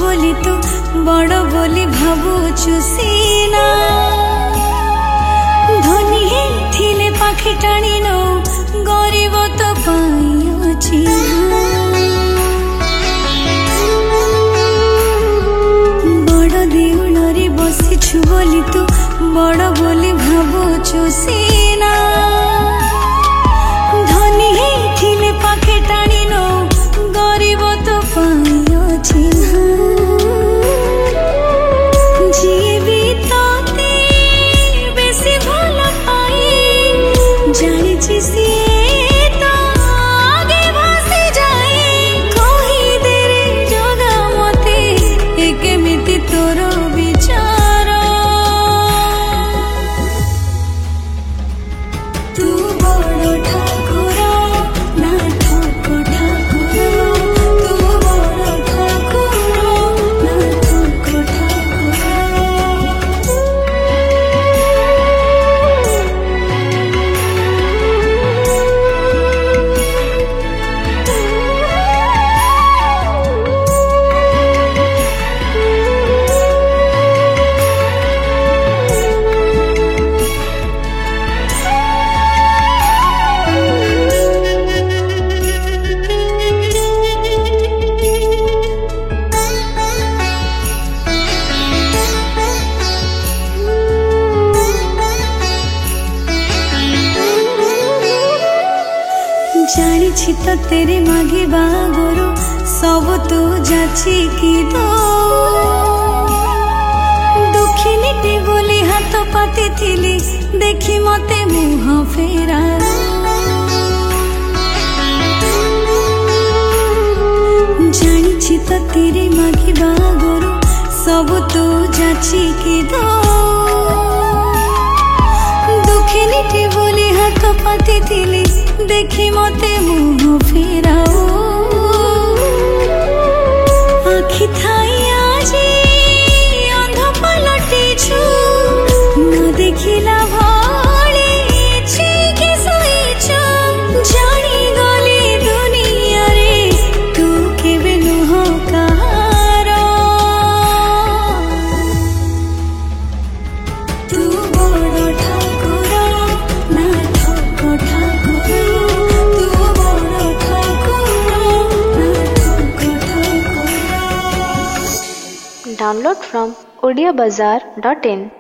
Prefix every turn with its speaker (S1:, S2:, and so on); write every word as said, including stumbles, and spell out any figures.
S1: बोली तू बड़ बोली भावुचु सीना धनी हे थिले पाखे टाणी नो गरीब तो पाई अछि बड़ देउल रे बसिछु बोली तू बड़ बोली भावुचु सीना धनी हे थिले पाखे टाणी नो गरीब तो पाई अछि जीवितते बेसी भल पाई जानिछि से तो आगे भासी जाए कहि दे रे जगा मते ए केमिति तोर विचार तू बड़ ठाकुर ना ठक ठाकुर तू बड़ ठाकुर ना ठक जानिछि तो तेरे मागे बागरो सब तू जाछि कि दो दुखिनी टे बोली हाथ पाती थिली देखी मते मुह फेरा जानिछि तो तेरे मागे बागरो सब तू जाछि कि दो दुखिनी टे बोली हाथ पाती थिली देखी मते मुह फेराओ आखि थाई आजी अंध पलटिछु न देखिला भले छिके सोइछु जानी गली दुनिया रे तू केबे नुह कहार तू बड़ ठाकुर ना ठक Thakur
S2: Download from odia bazaar dot in